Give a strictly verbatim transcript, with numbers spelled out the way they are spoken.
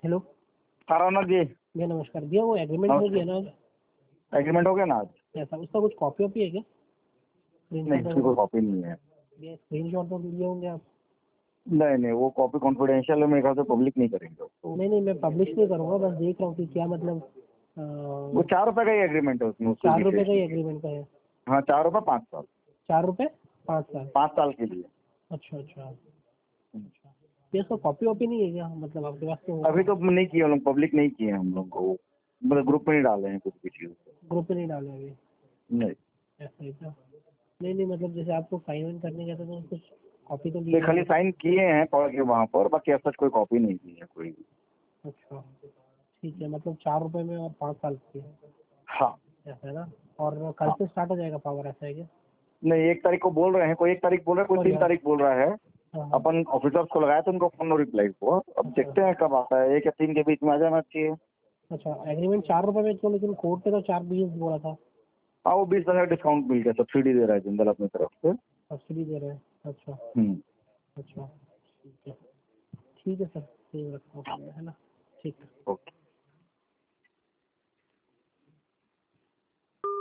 Hello Taranath जी। भैया नमस्कार। भैया वो एग्रीमेंट हो गया ना? एग्रीमेंट हो गया ना आज? ऐसा उसका कुछ कॉपी वॉपी है क्या? नहीं, उसकी कोई कॉपी नहीं है। स्क्रीन शॉट तो लिए होंगे आप? नहीं नहीं, वो कॉपी कॉन्फिडेंशियल है, मेरे ख्याल से पब्लिक नहीं करेंगे। नहीं नहीं, मैं पब्लिश नहीं करूँगा, बस देख रहा हूँ कि क्या मतलब। आ, वो चार रुपए का ही एग्रीमेंट है उसमें। चार रुपए का ही एग्रीमेंट का है? हाँ, चार रुपए पाँच साल। चार रुपए पाँच साल? पाँच साल के लिए। अच्छा अच्छा अच्छा। ये इसका कॉपी वॉपी नहीं है क्या, मतलब आपके पास? तो अभी तो नहीं किया हम लोग, पब्लिक नहीं किए हम लोग को, मतलब ग्रुप में नहीं डाले हैं कुछ भी चीज। ग्रुप पे नहीं डाले अभी? नहीं, ऐसा ही था। नहीं नहीं, मतलब जैसे आपको साइन वाइन करने गया था तो कुछ कॉपी तो ये लिए? खाली साइन किए हैं पढ़ के वहाँ पर, बाकी ऐसा कोई कॉपी नहीं की है कोई भी। अच्छा ठीक है, मतलब चार रुपए में और पाँच साल की है, हाँ ऐसा है ना? और कल हाँ। से स्टार्ट हो जाएगा पावर, ऐसा है क्या? नहीं, एक तारीख को बोल रहे हैं, कोई एक तारीख बोल रहा है, कोई और तीन यार, तारीख बोल रहा है। हाँ हाँ, अपन ऑफिसर्स को लगाया तो उनको फोन रिप्लाई को, अब अच्छा देखते हैं कब आता है, एक या तीन के बीच में आ जाना चाहिए। अच्छा। एग्रीमेंट चार रुपए में तो, लेकिन कोर्ट ने तो चार बीस बोला था। हाँ, वो बीस हजार डिस्काउंट मिल गया, सब्सिडी दे रहा है जिंदल अपनी तरफ से। सब्सिडी दे रहे हैं? अच्छा हम्म। अच्छा। ठीक है ठीक है सर, ठीक रखता हूँ, है ना? ठीक है। ओके।